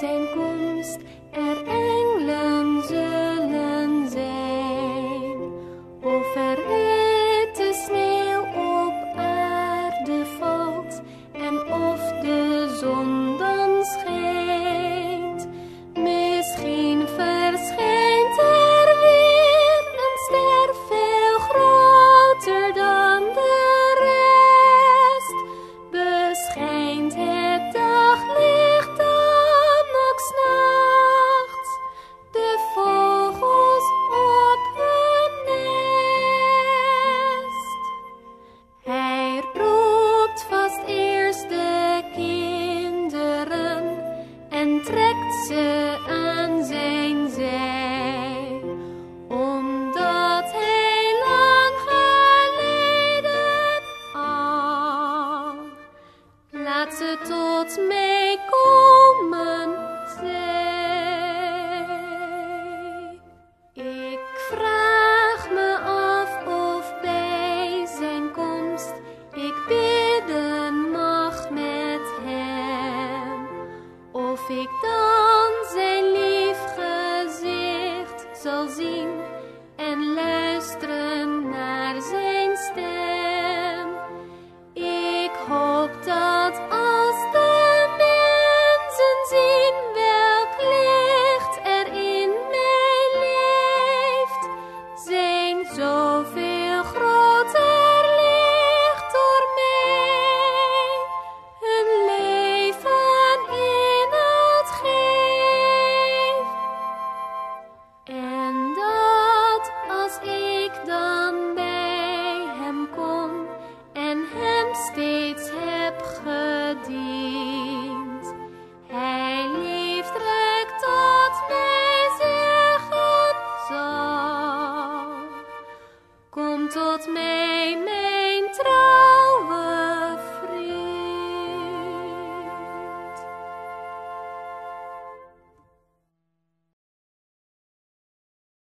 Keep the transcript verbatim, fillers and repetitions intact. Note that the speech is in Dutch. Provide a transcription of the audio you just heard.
zijn komst er engelen zullen zijn, of er witte sneeuw op aarde valt, en of de zon dan schijnt. Misschien verschijnt er weer een ster veel groter dan de rest. Beschijnt het daglicht dan ook 's nachts de vogels op hun nest. Hij roept vast eerst de kinderen en trekt ze aan zijn zij, omdat hij lang geleden al laat ze tot mij komen, zei. Ik vraag me af of bij zijn komst ik bidden mag met hem, of ik dan zijn